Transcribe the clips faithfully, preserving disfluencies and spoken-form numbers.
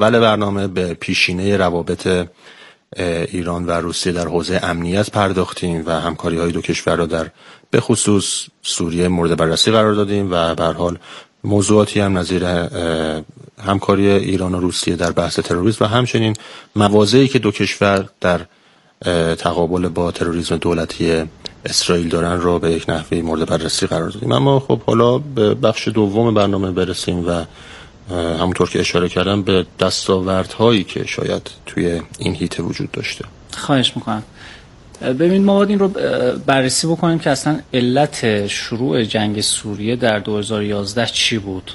اول برنامه به پیشینه روابط ایران و روسیه در حوزه امنیت پرداختیم و همکاری‌های دو کشور را در به خصوص سوریه مورد بررسی قرار دادیم و به هر حال موضوعاتی هم نظیر همکاری ایران و روسیه در بحث تروریسم و همچنین مواضعی که دو کشور در تقابل با تروریسم دولتی اسرائیل دارن را به یک نحوی مورد بررسی قرار دادیم. اما خب حالا به بخش دوم برنامه برسیم و همونطور که اشاره کردم به دستاوردهایی که شاید توی این هیته وجود داشته. خواهش میکنم. ببین ما باید این رو بررسی بکنیم که اصلا علت شروع جنگ سوریه در دو هزار و یازده چی بود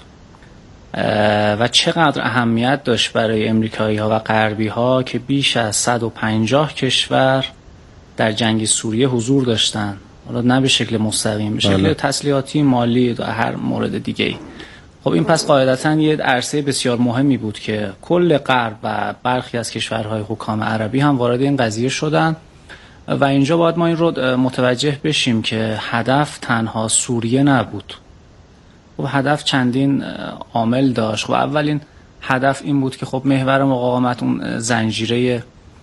و چقدر اهمیت داشت برای امریکایی ها و غربی ها که بیش از صد و پنجاه کشور در جنگ سوریه حضور داشتن، حالا نه به شکل مستقیم، به شکل تسلیحاتی، مالی و هر مورد دیگه‌ای. خب این پس قاعدتاً یه عرصه بسیار مهمی بود که کل غرب و برخی از کشورهای حکام عربی هم وارد این قضیه شدن و اینجا باید ما این رو متوجه بشیم که هدف تنها سوریه نبود. خب هدف چندین عامل داشت. خب اولین هدف این بود که خب محور مقاومت اون زنجیره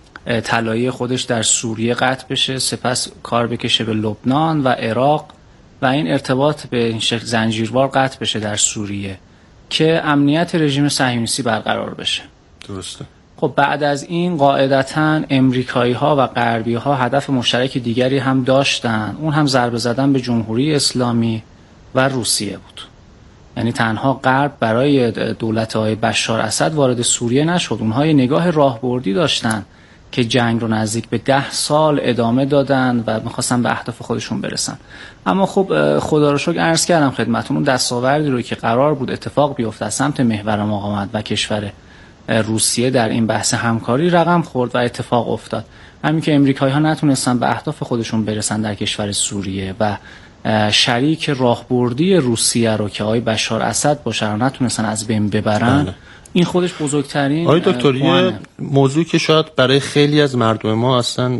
طلایی خودش در سوریه قطع بشه، سپس کار بکشه به لبنان و عراق و این ارتباط به این شکل زنجیروار قطع بشه در سوریه که امنیت رژیم صهیونیستی برقرار بشه. درسته. خب بعد از این قاعدتاً امریکایی ها و غربی ها هدف مشترک دیگری هم داشتن، اون هم ضربه زدن به جمهوری اسلامی و روسیه بود. یعنی تنها غرب برای دولت‌های بشار اسد وارد سوریه نشد، اونها یه نگاه راهبردی داشتن که جنگ رو نزدیک به ده سال ادامه دادن و میخواستن به اهداف خودشون برسن. اما خب خدا رو شکر عرض کردم خدمتتون، اون دستاوردی رو که قرار بود اتفاق بیفته از سمت محور مقاومت و کشور روسیه در این بحث همکاری رقم خورد و اتفاق افتاد. همین که امریکایی ها نتونستن به اهداف خودشون برسن در کشور سوریه و شریک راهبردی روسیه رو که آقای بشار اسد باشه رو نتونستن از بین ببرن. بله. این خودش بزرگترین آقای دکتر یه موضوع که شاید برای خیلی از مردم ما اصلا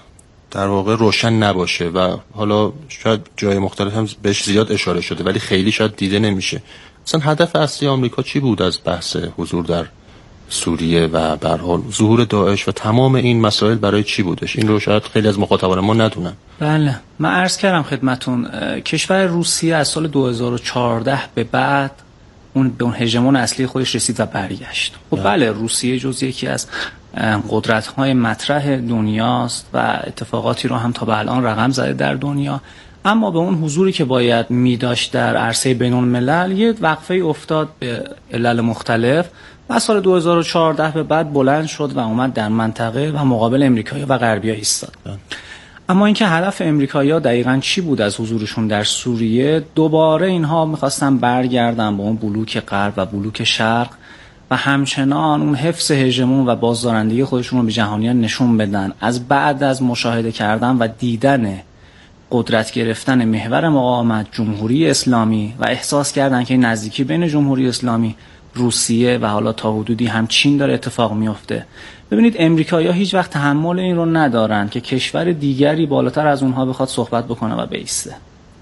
در واقع روشن نباشه و حالا شاید جای مختلف هم بهش زیاد اشاره شده ولی خیلی شاید دیده نمیشه. اصلا هدف اصلی آمریکا چی بود از بحث حضور در سوریه و به هر حال ظهور داعش و تمام این مسائل برای چی بودش؟ این رو شاید خیلی از مخاطبان ما ندونن. بله من عرض کردم خدمتون، کشور روسیه از سال دو هزار و چهارده به بعد اون به اون هژمون اصلی خودش رسید و برگشت. خب بله روسیه جز یکی از قدرت‌های مطرح دنیاست و اتفاقاتی رو هم تا به الان رقم زده در دنیا، اما به اون حضوری که باید می‌داشت در عرصه بین‌الملل یه وقفه افتاد به علل مختلف و سال دو هزار و چهارده به بعد بلند شد و اومد در منطقه و مقابل امریکایی و غربی‌ها ایستاد. اما اینکه هدف امریکایی‌ها دقیقاً چی بود از حضورشون در سوریه، دوباره اینها می‌خواستن برگردن به اون بلوک غرب و بلوک شرق و همچنان اون حفظ هژمون و بازدارندگی خودشون رو به جهانیان نشون بدن. از بعد از مشاهده کردن و دیدن قدرت گرفتن محور مقاومت جمهوری اسلامی و احساس کردن که این نزدیکی بین جمهوری اسلامی روسیه و حالا تا حدودی هم چین داره اتفاق میفته. ببینید امریکایی‌ها هیچ وقت تحمل این رو ندارن که کشور دیگری بالاتر از اونها بخواد صحبت بکنه و بایسته،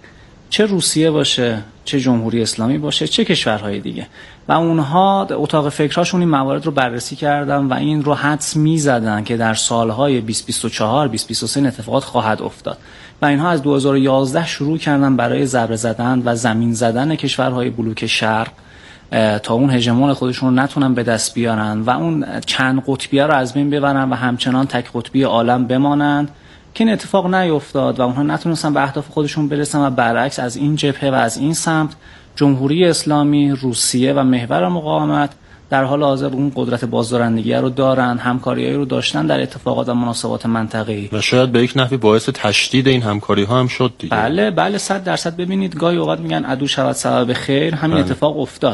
چه روسیه باشه، چه جمهوری اسلامی باشه، چه کشورهای دیگه. و اونها اتاق فکرهاشون این موارد رو بررسی کردن و این رو حدس می‌زدن که در سالهای بیست بیست و چهار بیست بیست و سه اتفاقات خواهد افتاد و اینها از دو هزار و یازده شروع کردن برای ضربه زدن و زمین زدن کشورهای بلوک شرق تا اون هژمون خودشون رو نتونن به دست بیارن و اون چند قطبیه رو از بین ببرن و همچنان تک قطبی عالم بمانند که این اتفاق نیفتاد و اونها نتونستن به اهداف خودشون برسن و برعکس از این جبهه و از این سمت جمهوری اسلامی، روسیه و محور مقاومت در حال حاضر اون قدرت بازدارندگی رو دارن، همکاریایی رو داشتن در اتفاقات و مناسبات منطقه‌ای و شاید به یک نحوی باعث تشدید این همکاری ها هم شد دیگه. بله بله صد درصد. ببینید گاهی اوقات میگن عدو شود سبب خیر، همین بله. اتفاق افتاد.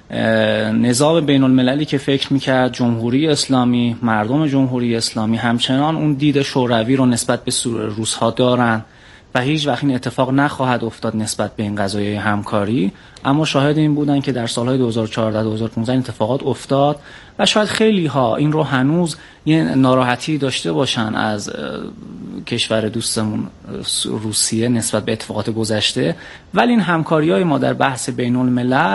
نظام بین المللی که فکر میکرد جمهوری اسلامی، مردم جمهوری اسلامی همچنان اون دید شوروی رو نسبت به روس‌ها دارن و هیچ وقت این اتفاق نخواهد افتاد نسبت به این قضایای همکاری، اما شاهد این بودن که در سالهای دو هزار و چهارده دو هزار و پانزده این اتفاقات افتاد و شاید خیلی ها این رو هنوز یه ناراحتی داشته باشن از کشور دوستمون روسیه نسبت به اتفاقات گذشته، ولی این همکاری‌های ما در بحث بین الملل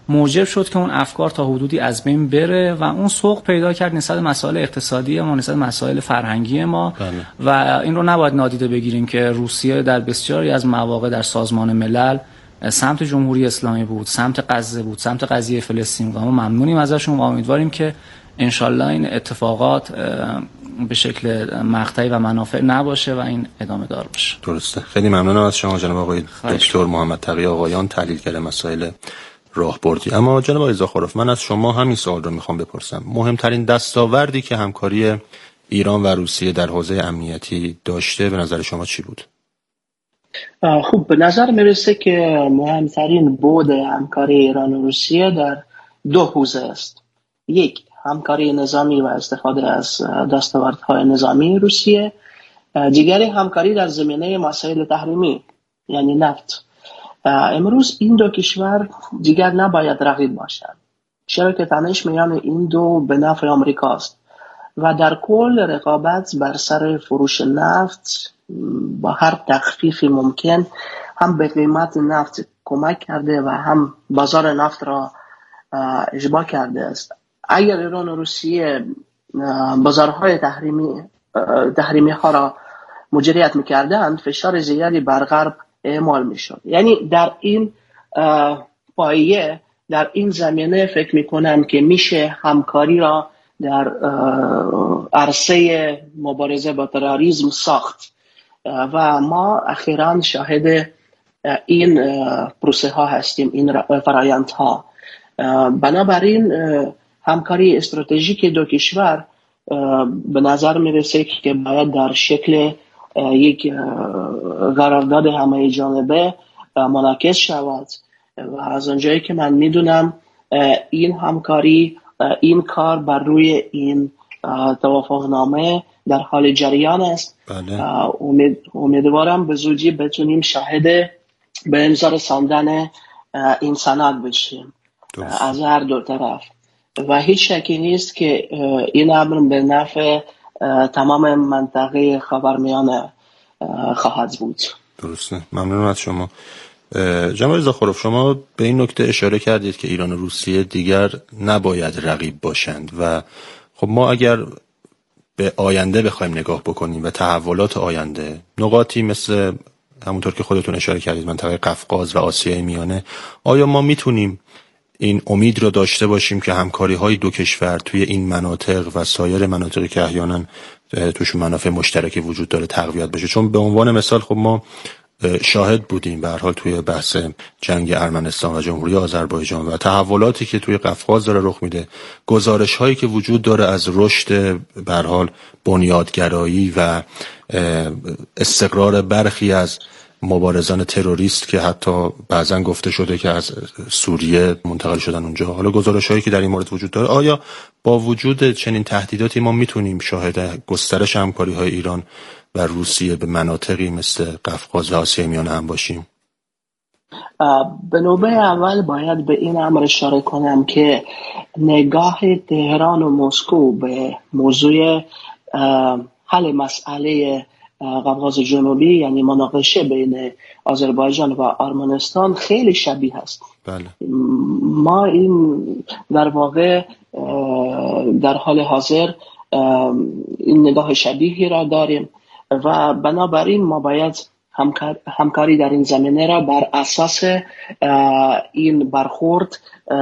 موجب شد که اون افکار تا حدودی از بین بره و اون سوق پیدا کرد نسبت مسائل اقتصادی ما، نسبت مسائل فرهنگی ما. بله. و این رو نباید نادیده بگیریم که روسیه در بسیاری از مواقع در سازمان ملل سمت جمهوری اسلامی بود، سمت غزه بود، سمت قضیه فلسطین و ما ممنونیم ازشون و امیدواریم که انشالله این اتفاقات به شکل مقطعی و منافع نباشه و این ادامه دار باشه. درسته. خیلی ممنونم از شما جناب آقای دکتر محمد تقی آقایان، تحلیلگر مسائل راهبردی. اما جناب آقای زاخاروف، من از شما همین سوال رو میخوام بپرسم. مهمترین دستاوردی که همکاری ایران و روسیه در حوزه امنیتی داشته به نظر شما چی بود؟ خب به نظر میرسه که مهمترین بود همکاری ایران و روسیه در دو حوزه است. یک، همکاری نظامی و استفاده از دستاوردهای نظامی روسیه. دیگری همکاری در زمینه مسائل تحریمی یعنی نفت. امروز این دو کشور دیگر نباید رقیب باشند، چرا که تنش میان این دو به نفع آمریکا است و در کل رقابت بر سر فروش نفت با هر تخفیفی ممکن هم به قیمت نفت کمک کرده و هم بازار نفت را اشباع کرده است. اگر ایران و روسیه بازارهای تحریمی تحریمی ها را مدیریت می‌کردند، فشار زیادی بر غرب اعمال می‌شد. یعنی در این پایه، در این زمینه فکر می‌کنم که میشه همکاری را در عرصه مبارزه با تروریسم ساخت و ما اخیراً شاهد این پروسه ها هستیم، این فرایند ها. بنابراین همکاری استراتژیک دو کشور به نظر میرسه که باید در شکل یک قرارداد همه جانبه منعکس شود و از اونجایی که من میدونم این همکاری، این کار بر روی این توافقنامه در حال جریان است. بله. امید امیدوارم به زودی بتونیم شاهد به امضا رساندن این سند بشیم از هر دو طرف و هیچ شکی نیست که این امر به نفع تمام منطقه خاورمیانه خواهد بود. درسته. ممنونم از شما. جناب زاخاروف، شما به این نکته اشاره کردید که ایران و روسیه دیگر نباید رقیب باشند و خب ما اگر به آینده بخوایم نگاه بکنیم و تحولات آینده، نقاطی مثل همونطور که خودتون اشاره کردید منطقه قفقاز و آسیای میانه، آیا ما میتونیم این امید رو داشته باشیم که همکاری های دو کشور توی این مناطق و سایر مناطقی که احیانا توش منافع مشترکی وجود داره تقویت بشه؟ چون به عنوان مثال خب ما شاهد بودیم به هر حال توی بحث جنگ ارمنستان و جمهوری آذربایجان و تحولاتی که توی قفقاز داره رخ میده، گزارش هایی که وجود داره از رشد به هر حال بنیادگرایی و استقرار برخی از مبارزان تروریست که حتی بعضا گفته شده که از سوریه منتقل شدن اونجا. حالا گزارش هایی که در این مورد وجود داره، آیا با وجود چنین تهدیداتی ما میتونیم شاهد گسترش همکاری های ایران و روسیه به مناطقی مثل قفقاز و آسیای میانه هم باشیم؟ به نوبه اول باید به این امر اشاره کنم که نگاه تهران و مسکو به موضوع حل مسئله قفقاز جنوبی یعنی مناقشه بین آذربایجان و آرمنستان خیلی شبیه است. بله. ما این در واقع در حال حاضر این نگاه شبیهی را داریم و بنابراین ما باید همکار، همکاری در این زمینه را بر اساس این برخورد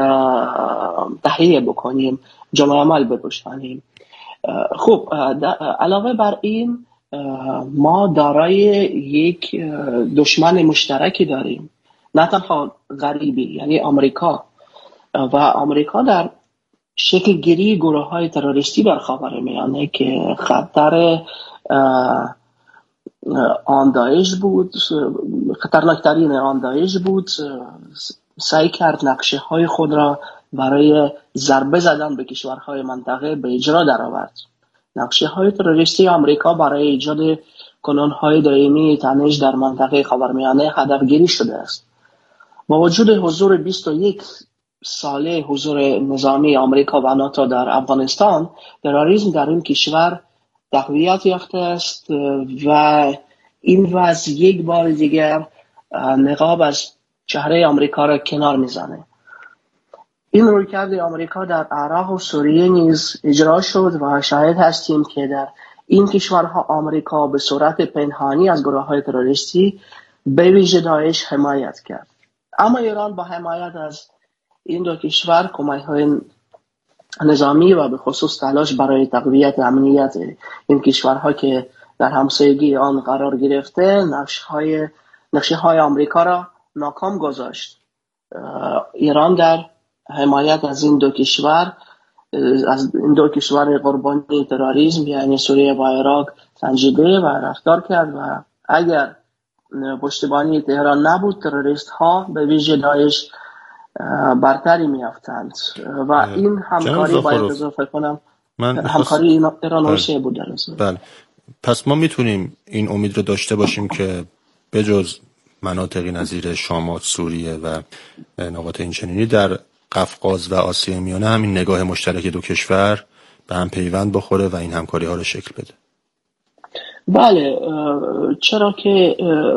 تهیه بکنیم، جامع عمل بگذاریم. خب علاوه بر این ما دارای یک دشمن مشترکی داریم، نه تنها غریبی یعنی آمریکا، و آمریکا در شکل گیری گروه های تروریستی در خاورمیانه که خطر آن داعش بود، خطرناکترین آن داعش بود، سعی کرد نقشه های خود را برای ضربه زدن به کشورهای منطقه به اجرا درآورد. نقشه های تروریستی آمریکا برای ایجاد کنونهای دائمی تنش در منطقه خاورمیانه هدفگیری شده است. با وجود حضور بیست و یک ساله حضور نظامی آمریکا و ناتو در افغانستان، تروریسم در این کشور تقویت یافته است و این وضع یک بار دیگر نقاب از چهره آمریکا را کنار میزنه. این رویکرد آمریکا در عراق و سوریه نیز اجرا شد و شاهد هستیم که در این کشورها آمریکا به صورت پنهانی از گروه‌های تروریستی به ویژه داعش حمایت کرد. اما ایران با حمایت از این دو کشور کمک‌های نظامی و به خصوص تلاش برای تقویت امنیت این کشورها که در همسایگی آن قرار گرفته نقشه‌های نقشه‌های آمریکا را ناکام گذاشت. ایران در حمایت از این دو کشور از این دو کشور قربانی تروریسم یعنی سوریه و عراق سنجیده و رفتار کرد و اگر پشتیبانی تهران نبود تروریست ها به ویژه داعش برتری میافتند و این همکاری باید اضافه کنم من همکاری ایران و روسیه بود در اصل. بله. پس ما میتونیم این امید رو داشته باشیم که بجز مناطقی نظیر شامات، سوریه و نقاط اینچنینی در قفقاز و آسیای میانه همین نگاه مشترک دو کشور به هم پیوند بخوره و این همکاری ها رو شکل بده. بله، چرا که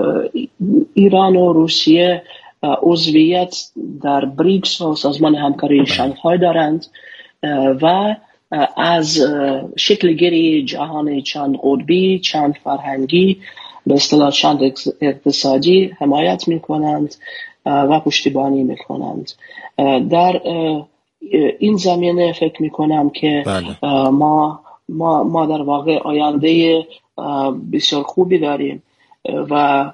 ایران و روسیه عضویت در بریکس و سازمان همکاری شانگهای دارند و از شکلگیری جهان چند قطبی، چند فرهنگی، به اصطلاح چند اقتصادی حمایت میکنند و پشتیبانی میکنند. در این زمینه فکر میکنم که بله. ما ما ما در واقع آینده بسیار خوبی داریم و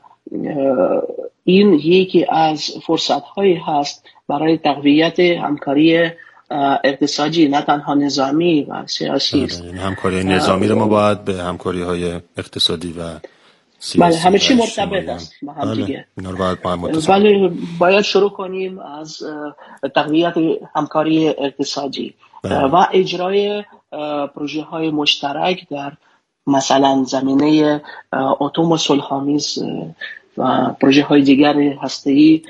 این یکی از فرصت‌هایی هست برای تقویت همکاری اقتصادی نه تنها نظامی و سیاسی است. یعنی همکاری نظامی رو ما باید به همکاری‌های اقتصادی و سیاسی بله همه چی مرتبط است با هم دیگه. اینا رو باید با هم ولی باید شروع کنیم از تقویت همکاری اقتصادی بله. و اجرای پروژه های مشترک در مثلا زمینه اتم و صلح‌آمیز و پروژه های دیگر هسته‌ای.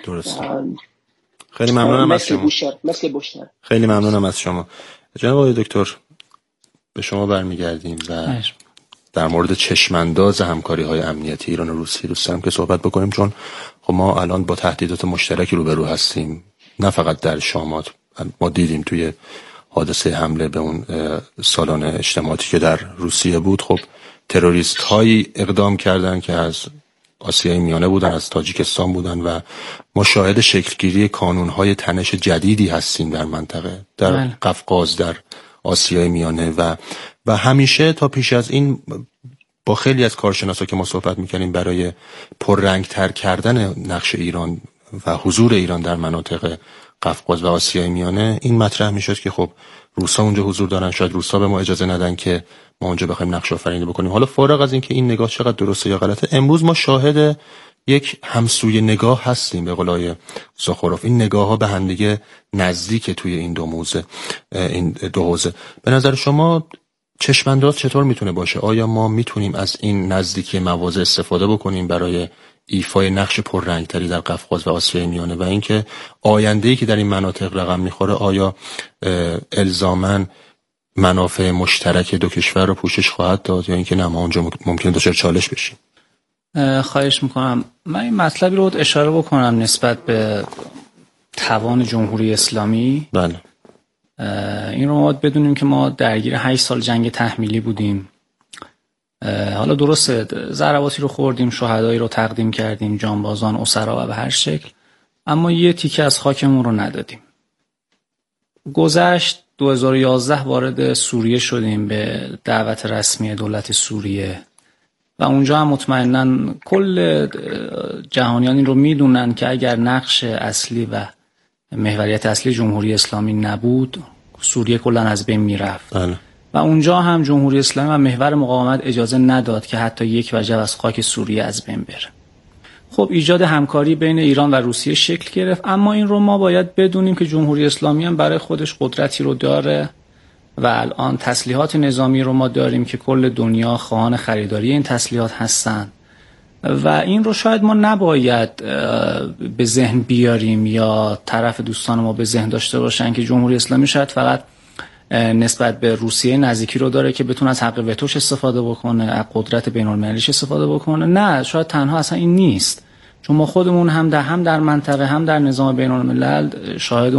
خیلی ممنونم از شما. بوشهر. مثل بوشهر. خیلی ممنونم از شما. جناب آقای دکتر به شما برمیگردیم و در مورد چشمانداز همکاری‌های امنیتی ایران و روسیه دوست دارم که صحبت بکنیم، چون خب ما الان با تهدیدات مشترکی روبرو هستیم، نه فقط در شامات. ما دیدیم توی حادثه حمله به اون سالن اجتماعاتی که در روسیه بود، خب تروریست هایی اقدام کردن که از آسیای میانه بودن، از تاجیکستان بودن و ما شاهد شکلگیری کانون‌های تنش جدیدی هستیم در منطقه، در بله. قفقاز، در آسیای میانه و و همیشه تا پیش از این با خیلی از کارشناسا که ما صحبت می‌کردیم برای پررنگ‌تر کردن نقش ایران و حضور ایران در مناطق قفقاز و آسیای میانه این مطرح میشد که خب روسا اونجا حضور دارن، شاید روسا به ما اجازه ندن که ما اونجا بخوایم نقش آفرینی بکنیم. حالا فارغ از این که این نگاه چقدر درسته یا غلطه، امروز ما شاهد یک همسوی نگاه هستیم به قولای ساخروف. این نگاه ها به هم دیگه نزدیک توی این دو موزه، این دو حوزه. به نظر شما چشمانداز چطور میتونه باشه؟ آیا ما میتونیم از این نزدیکی مواضع استفاده بکنیم برای ایفای نقش پررنگتری در قفقاز و آسیای میانه و اینکه آینده‌ای که در این مناطق رقم میخوره آیا الزاماً منافع مشترک دو کشور رو پوشش خواهد داد یا اینکه نه ما اونجا ممکنه دچار چالش بشیم؟ خواهش میکنم. من این مطلبی رو اشاره بکنم نسبت به توان جمهوری اسلامی. بله. این رو ما بدونیم که ما درگیر هشت سال جنگ تحمیلی بودیم. حالا درسته ضرباتی رو خوردیم، شهدایی رو تقدیم کردیم، جانبازان، اسرا و به هر شکل، اما یه تیکه از خاکمون رو ندادیم. گذشت دو هزار و یازده وارد سوریه شدیم به دعوت رسمی دولت سوریه و اونجا هم مطمئناً کل جهانیان این رو میدونن که اگر نقش اصلی و محوریت اصلی جمهوری اسلامی نبود سوریه کلاً از بین میرفت. بله. و اونجا هم جمهوری اسلامی و محور مقاومت اجازه نداد که حتی یک وجب از خاک سوریه از بین بره. خب ایجاد همکاری بین ایران و روسیه شکل گرفت، اما این رو ما باید بدونیم که جمهوری اسلامی هم برای خودش قدرتی رو داره و الان تسلیحات نظامی رو ما داریم که کل دنیا خواهان خریداری این تسلیحات هستن و این رو شاید ما نباید به ذهن بیاریم یا طرف دوستان ما به ذهن داشته باشن که جمهوری اسلامی شاید فقط نسبت به روسیه نزدیکی رو داره که بتونه از حق وتوش استفاده بکنه، از قدرت بین‌المللیش استفاده بکنه. نه، شاید تنها اصلا این نیست، چون ما خودمون هم در هم در منطقه هم در نظام بین‌الملل شاهد اون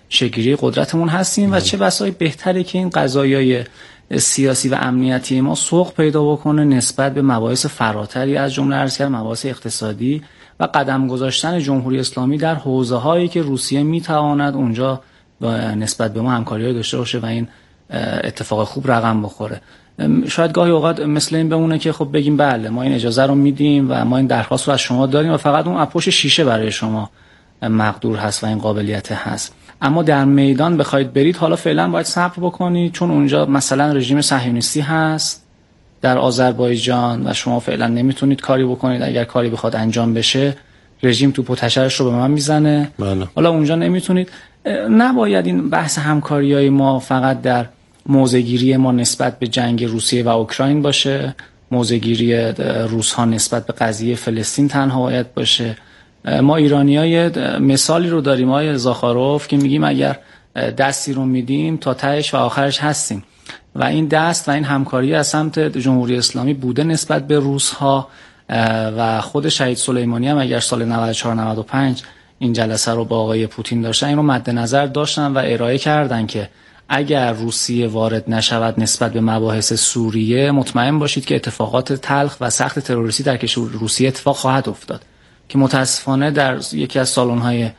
شکلی قدرتمون هستیم و چه بسای بهتره که این قضایای سیاسی و امنیتی ما سوق پیدا بکنه نسبت به مباحث فراتری از جمله عرض کردم مباحث اقتصادی و قدم گذاشتن جمهوری اسلامی در حوزه‌هایی که روسیه میتواند اونجا نسبت به ما همکاری‌های داشته باشه و این اتفاق خوب رقم بخوره. شاید گاهی اوقات مثل این بمونه که خب بگیم بله ما این اجازه رو میدیم و ما این درخواست رو از شما داریم و فقط اون پشت شیشه برای شما مقدور هست و این قابلیت هست، اما در میدان بخواید برید حالا فعلا باید صبر بکنید چون اونجا مثلا رژیم صهیونیستی هست در آذربایجان و شما فعلا نمیتونید کاری بکنید، اگر کاری بخواد انجام بشه رژیم توپ و تشرش رو به من میزنه. بله. حالا اونجا نمیتونید. نباید این بحث همکاریای ما فقط در موضع‌گیری ما نسبت به جنگ روسیه و اوکراین باشه، موضع‌گیری روس‌ها نسبت به قضیه فلسطین تنها باید باشه. ما ایرانی‌ها مثالی رو داریم آقای زاخاروف که میگیم اگر دستی رو میدیم تا تهش و آخرش هستیم و این دست و این همکاری از سمت جمهوری اسلامی بوده نسبت به روس‌ها و خود شهید سلیمانی هم اگر سال نود و چهار نود و پنج این جلسه رو با آقای پوتین داشتن این رو مد نظر داشتن و ارائه کردن که اگر روسیه وارد نشود نسبت به مباحث سوریه مطمئن باشید که اتفاقات تلخ و سخت تروریستی در کشور روسیه اتفاق خواهد افتاد که متاسفانه در یکی از سالن‌های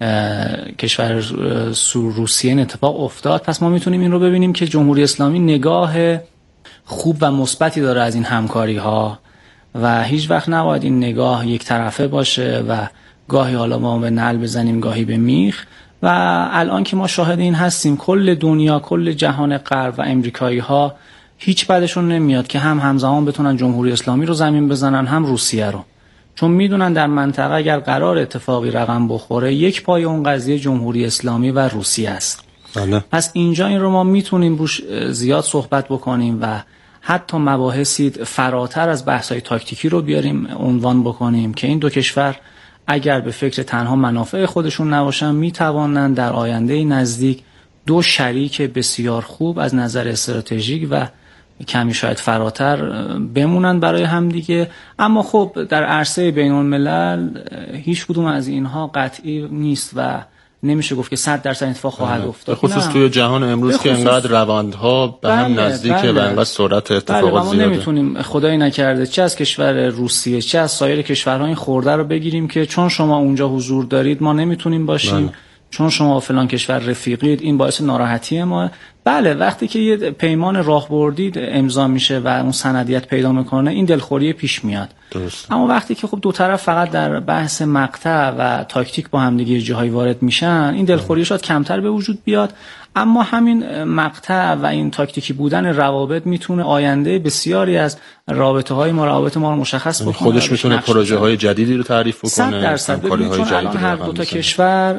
کشور سور روسیه این اتفاق افتاد. پس ما میتونیم این رو ببینیم که جمهوری اسلامی نگاه خوب و مثبتی داره از این همکاری ها و هیچ وقت نباید این نگاه یک طرفه باشه و گاهی حالا ما به نعل بزنیم گاهی به میخ و الان که ما شاهد این هستیم کل دنیا کل جهان غرب و امریکایی ها هیچ بدشون نمیاد که هم همزمان بتونن جمهوری اسلامی رو زمین بزنن هم روسیه رو، چون میدونن در منطقه اگر قرار اتفاقی رقم بخوره یک پای اون قضیه جمهوری اسلامی و روسیه است. بله. پس اینجا این رو ما میتونیم روش زیاد صحبت بکنیم و حتی مباحثی فراتر از بحث‌های تاکتیکی رو بیاریم عنوان بکنیم که این دو کشور اگر به فکر تنها منافع خودشون نباشن میتوانند در آینده نزدیک دو شریک بسیار خوب از نظر استراتژیک و کمی شاید فراتر بمونن برای همدیگه. اما خب در عرصه بین الملل هیچ کدوم از اینها قطعی نیست و نمیشه گفت که صد درصد اتفاق خواهد افتاد، به خصوص نه. توی جهان امروز که انقدر روندها به هم نزدیکه بله. و انقدر سرعت اتفاقات بله. زیاده. نمیتونیم خدایی نکرده چه از کشور روسیه چه از سایر کشورها این خورده رو بگیریم که چون شما اونجا حضور دارید ما نمیتونیم باشیم بله. چون شما فلان کشور رفیقید این باعث ناراحتی ما. بله وقتی که یه پیمان راهبردی امضا میشه و اون سندیت پیدا میکنه این دلخوری پیش میاد درست. اما وقتی که خب دو طرف فقط در بحث مقطع و تاکتیک با هم دیگه جاهای وارد میشن این دلخوری شاید کمتر به وجود بیاد، اما همین مقطع و این تاکتیکی بودن روابط میتونه آینده بسیاری از رابطه های ما روابط ما رو مشخص بکنه، خودش میتونه پروژه های جدیدی رو تعریف بکنه. صد درصد ببینید چون الان هر دو تا کشور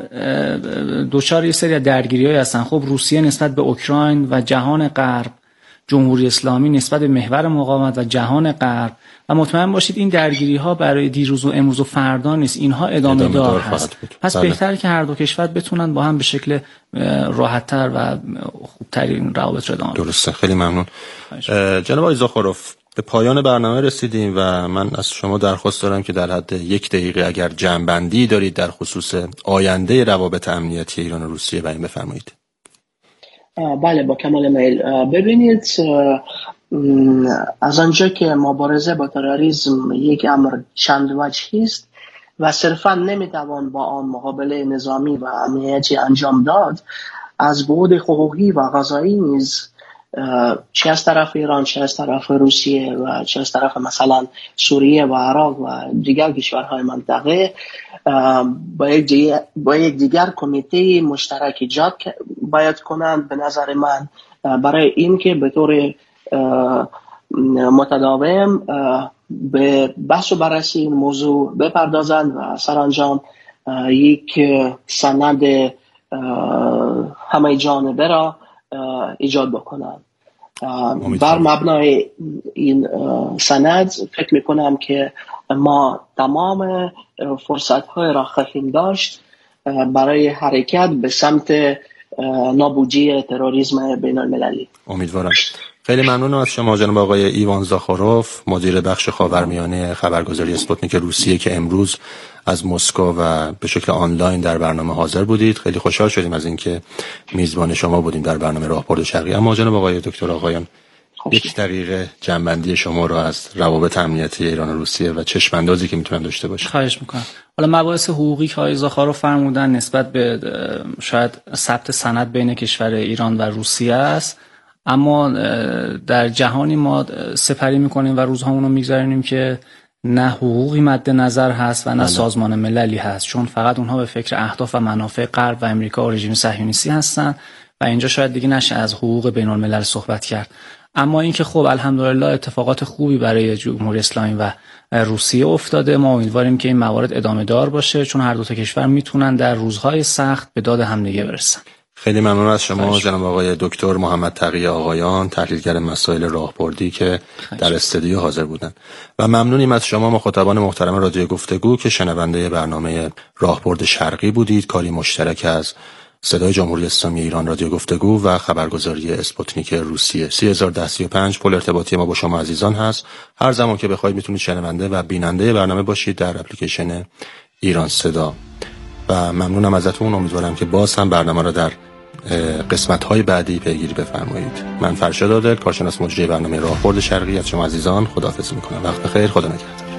دوچار یه سری درگیری‌های هستن. خب روسیه نسبت به اوکراین و جهان غرب، جمهوری اسلامی نسبت به محور مقاومت و جهان غرب و مطمئن باشید این درگیری ها برای دیروز و امروز و فردا نیست، اینها ادامه, ادامه دار هست. پس بله. بهتره که هر دو کشور بتونن با هم به شکل راحت‌تر و خوبتری این روابط رو ادامه بدن. درسته، خیلی ممنون. جناب آقای زاخاروف به پایان برنامه رسیدیم و من از شما درخواست دارم که در حد یک دقیقه اگر جمع‌بندی دارید در خصوص آینده روابط امنیتی ایران و روسیه بیان بفرمایید. بله با کمال میل. ببینید از آنجا که مبارزه با تروریسم یک امر چند وجهی است و صرفا نمیتوان با آن مقابله نظامی و امنیتی انجام داد، از بعد حقوقی و قضایی نیز چه از طرف ایران چه از طرف روسیه و چه از طرف مثلا سوریه و عراق و دیگر کشورهای منطقه با یک دیگر, با یک دیگر کمیته مشترک ایجاد باید کنند به نظر من، برای این که به طور متداوم به بحث و بررسی این موضوع بپردازند و سرانجام یک سند همه جانبه را ایجاد بکنند. بر مبنای این سند فکر میکنم که ما تمام فرصت‌های را خواهیم داشت برای حرکت به سمت نابودی تروریسم بین المللی. امیدوارم. خیلی ممنونم از شما جناب آقای ایوان زاخاروف، مدیر بخش خاورمیانه خبرگزاری اسپوتنیک روسیه که امروز از مسکو و به شکل آنلاین در برنامه حاضر بودید. خیلی خوشحال شدیم از اینکه میزبان شما بودیم در برنامه راهبرد شرقی. اما جناب آقای دکتر آقایان، یک دقیقه جنبندی شما رو از روابط امنیتی ایران و روسیه و چشم اندازی که میتونن داشته باشه. خواهش میکنم. حالا مباحث حقوقی که آقای زاخاروف فرمودن نسبت به شاید ثبت سند بین کشور ایران و روسیه است، اما در جهانی ما سپری میکنیم و روزهامون رو میگذرونیم که نه حقوقی مد نظر هست و نه سازمان مللی هست، چون فقط اونها به فکر اهداف و منافع غرب و امریکا و رژیم صهیونیستی هستن و اینجا شاید دیگه نشه از حقوق بین الملل صحبت کرد. اما اینکه خب الحمدلله اتفاقات خوبی برای جمهوری اسلامی و روسیه افتاده، ما امیدواریم که این موارد ادامه دار باشه، چون هر دو تا کشور میتونن در روزهای سخت به داد همدیگه برسن. خیلی ممنون از شما جناب آقای دکتر محمد تقی آقایان، تحلیلگر مسائل راهبردی که در استودیو حاضر بودند، و ممنونیم از شما مخاطبان محترم رادیو گفتگو که شنونده برنامه راهبرد شرقی بودید، کاری مشترک از صدای جمهوری اسلامی ایران رادیو گفتگو و خبرگزاری اسپوتنیک روسیه. سه هزار و ده سی و پنج پل ارتباطی ما با شما عزیزان هست. هر زمان که بخواید میتونید شنونده و بیننده برنامه باشید در اپلیکیشن ایران صدا. و ممنونم ازتون. امیدوارم که باز هم برنامه را در قسمت‌های بعدی پیگیری بفرمایید. من فرشاد عادل، کارشناس مجری برنامه راهبرد شرقی، از شما عزیزان خداحافظی می‌کنم. وقت بخیر. خدا نگهدار.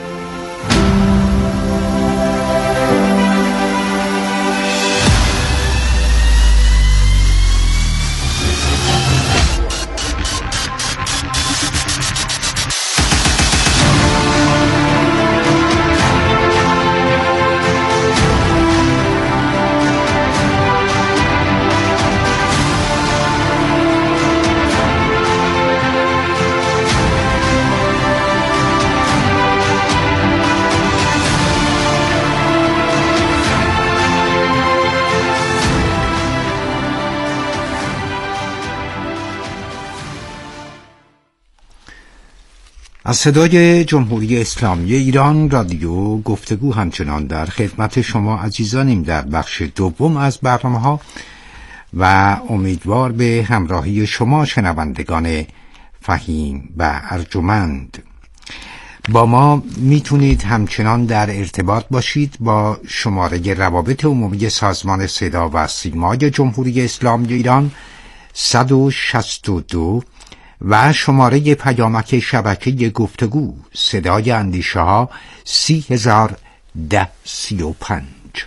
از صدای جمهوری اسلامی ایران رادیو گفتگو همچنان در خدمت شما عزیزانیم در بخش دوم از برنامه ها و امیدوار به همراهی شما شنوندگان فهیم و ارجمند. با ما میتونید همچنان در ارتباط باشید با شماره روابط عمومی سازمان صدا و سیمای جمهوری اسلامی ایران صد و شصت و دو و شماره پیامک شبکه گفتگو صدای اندیشه ها سی هزار ده سی و پنج.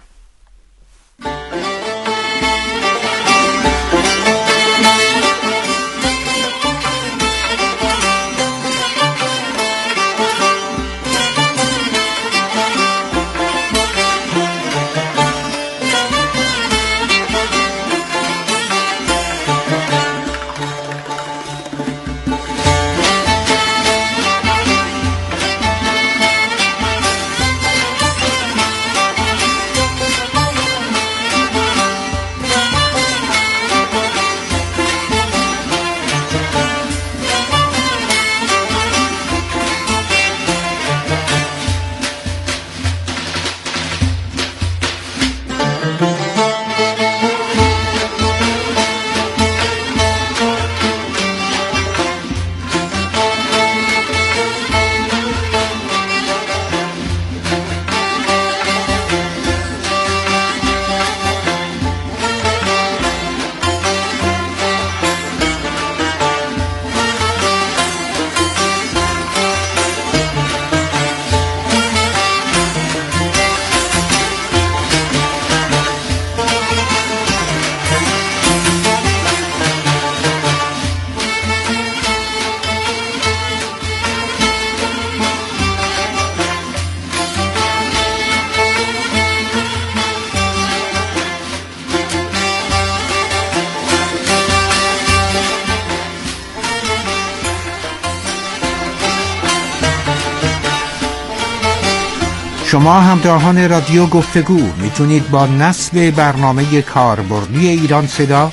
شما همراهان رادیو گفتگو میتونید با نصب برنامه کاربردی ایران صدا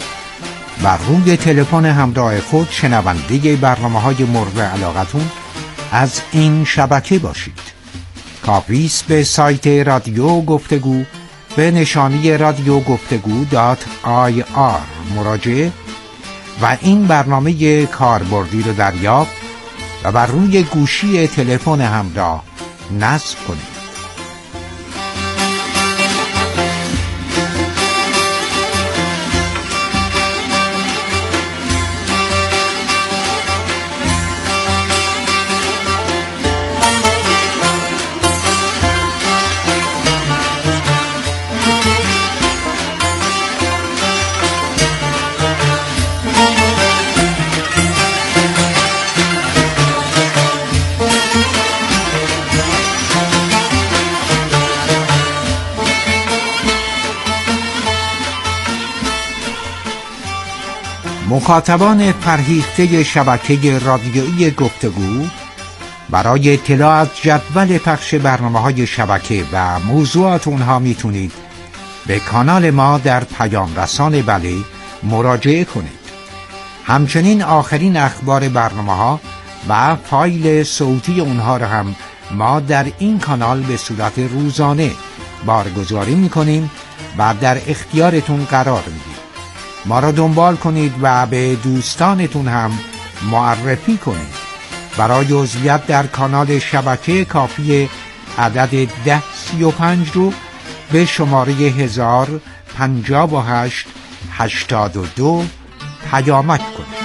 بر روی تلفن همراه خود شنونده برنامه‌های مورد علاقتون از این شبکه باشید. کافی است به سایت رادیو گفتگو به نشانی رادیو گفتگو دات آی آر مراجعه و این برنامه کاربردی رو دریافت و بر روی گوشی تلفن همراه نصب کنید. مخاطبان فرهیخته شبکه رادیویی گفتگو برای اطلاع از جدول پخش برنامه‌های شبکه و موضوعات اونها میتونید به کانال ما در پیام رسان بله مراجعه کنید. همچنین آخرین اخبار برنامه‌ها و فایل صوتی اونها را هم ما در این کانال به صورت روزانه بارگذاری میکنیم و در اختیارتون قرار میدیم. ما را دنبال کنید و به دوستانتون هم معرفی کنید. برای عضویت در کانال شبکه کافی عدد ده سی و پنج رو به شماره هزار پنجاه و هشت هشتاد و دو پیامک کنید.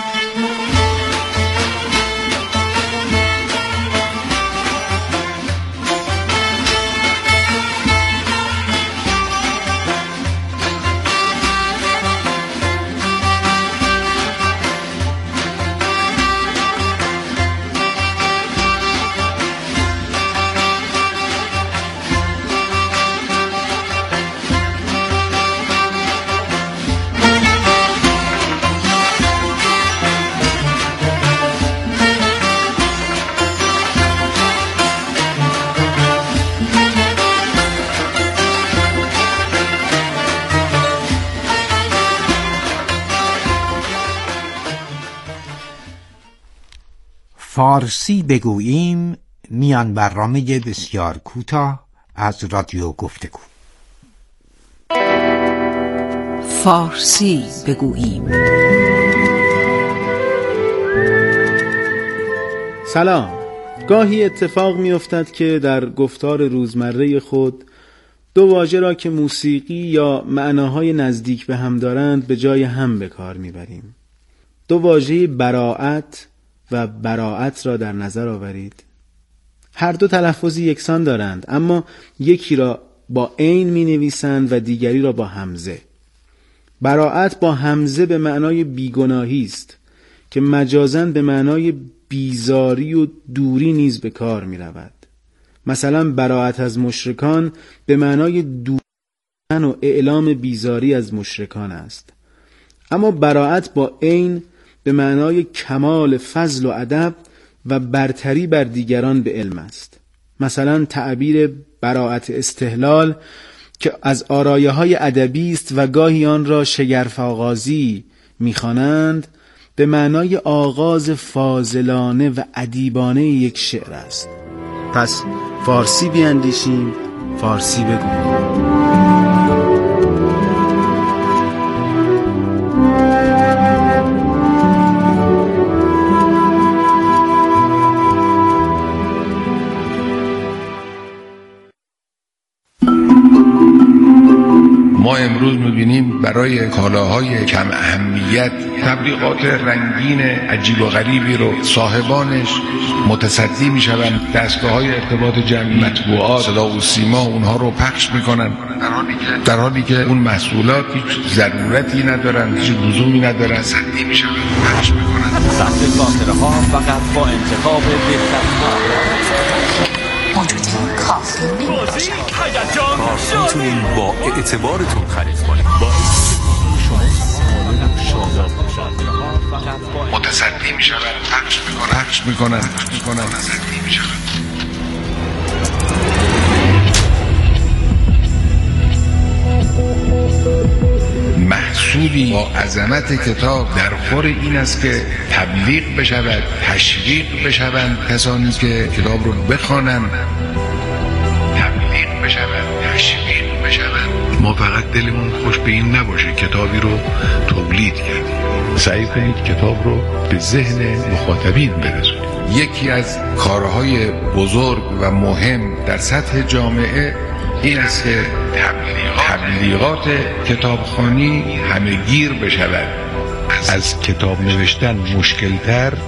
فارسی بگوییم میان برنامه بسیار کوتاه از رادیو گفتگو. فارسی بگوییم. سلام. گاهی اتفاق می افتد که در گفتار روزمره خود دو واژه را که موسیقی یا معناهای نزدیک به هم دارند به جای هم به کار می بریم. دو واژه براءت و براءت را در نظر آورید. هر دو تلفظی یکسان دارند، اما یکی را با عین می نویسند و دیگری را با همزه. براءت با همزه به معنای بیگناهی است که مجازاً به معنای بیزاری و دوری نیز به کار می رود. مثلا براءت از مشرکان به معنای دوری و اعلام بیزاری از مشرکان است. اما براءت با عین به معنای کمال فضل و ادب و برتری بر دیگران به علم است. مثلا تعبیر براءت استحلال که از آرایه های ادبی است و گاهی آن را شگرف آغازی می‌خوانند به معنای آغاز فاضلانه و ادیبانه یک شعر است. پس فارسی بیاندیشیم، فارسی بگوییم. ما امروز می‌بینیم برای کالاهای کم اهمیت تبلیغات رنگین عجیب و غریبی رو صاحبانش متصدی میشوند. دستگاه‌های ارتباط جمعی، مطبوعات، صدا و سیما اونها رو پخش میکنن، در حالی که اون محصولات هیچ ضرورتی ندارن، هیچ لزومی ندارن، متصدی میشن، پخش میکنن. سطح خاطرها فقط با انتخاب بهترین موجود کافی نمیباشد. کار میتونین با اعتبارتون خرید کنید. متصدی میشن، پخش میکنن، پخش میکنن، متصدی میشن. محصولی با عظمت کتاب در خور این است که تبلیغ بشود، تشویق بشوند کسانی که کتاب رو بخوانند، تبلیغ بشود، تشویق بشوند. ما فقط دلمون خوش به این نباشه کتابی رو تولید کردیم، سعی کنید کتاب رو به ذهن مخاطبین برسونید. یکی از کارهای بزرگ و مهم در سطح جامعه این است که تبلیغات کتابخوانی همه‌گیر بشود. از کتاب نوشتن مشکل‌تر